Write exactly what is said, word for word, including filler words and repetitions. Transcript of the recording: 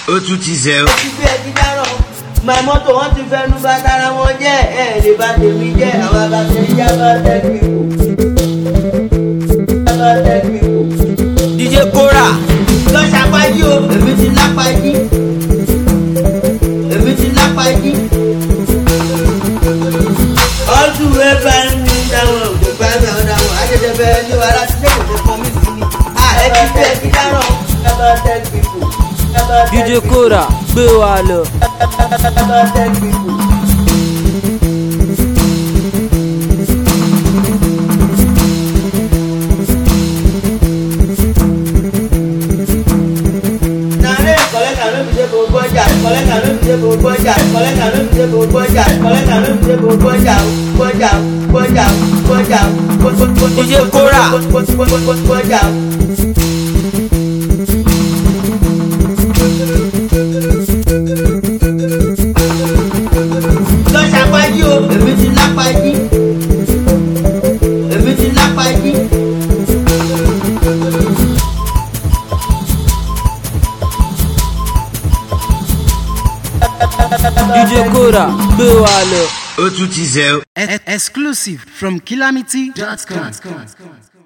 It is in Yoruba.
ó tún ti zẹ́ o. ó ti fi ẹ ti dáràn máa mọ́tò wọ́n ti fẹnu bá tara wọn jẹ́ ẹ̀ lè bá tèmi jẹ́ àwọn abàṣẹ ìjà bá tẹ́lẹ̀ ìkó. D J Kora lọ ṣàpájí o èmi ti lápájí èmi ti lápájí. ọdún ẹ bá ń ní dáwọn òkú bá mi àwọn dáwọn àjẹjẹ bẹ́ẹ̀ ní wàrà tí lẹ́yìn tó kọ́ mí sí ni. ẹ ti fi ẹ ti dáràn ẹ bá tẹ́lẹ̀ ìkó. D J Kora gbé wa lọ. ẹ bá tẹ́lẹ̀ ìkó. D J Kora. lọ ṣàpájí o èmi ti lápájí èmi ti lápájí. D J Kora gbé wa lọ. ó tún ti zẹ́ o. Exclusive from Calamity dot com.